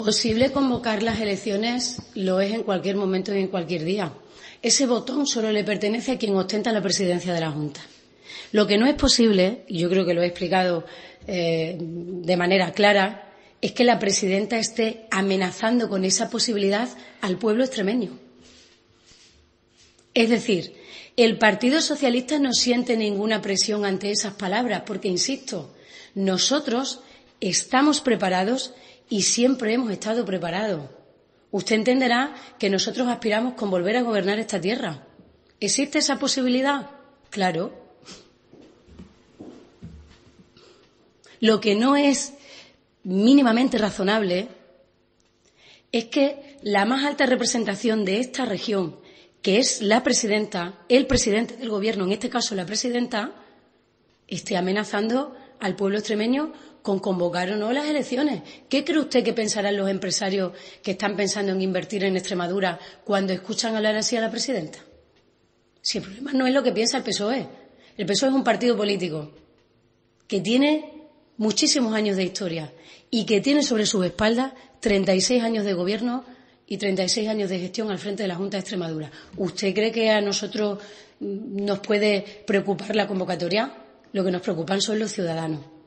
Posible convocar las elecciones lo es en cualquier momento y en cualquier día. Ese botón solo le pertenece a quien ostenta la presidencia de la Junta. Lo que no es posible, y yo creo que lo he explicado de manera clara, es que la presidenta esté amenazando con esa posibilidad al pueblo extremeño. Es decir, el Partido Socialista no siente ninguna presión ante esas palabras, porque, insisto, nosotros estamos preparados y siempre hemos estado preparados. Usted entenderá que nosotros aspiramos con volver a gobernar esta tierra. ¿Existe esa posibilidad? Claro. Lo que no es mínimamente razonable es que la más alta representación de esta región, que es la presidenta, el presidente del Gobierno, en este caso la presidenta, esté amenazando al pueblo extremeño con convocar o no las elecciones. ¿Qué cree usted que pensarán los empresarios que están pensando en invertir en Extremadura cuando escuchan hablar así a la presidenta? Si el problema no es lo que piensa el PSOE. El PSOE es un partido político que tiene muchísimos años de historia y que tiene sobre sus espaldas 36 años de gobierno y 36 años de gestión al frente de la Junta de Extremadura. ¿Usted cree que a nosotros nos puede preocupar la convocatoria? Lo que nos preocupan son los ciudadanos.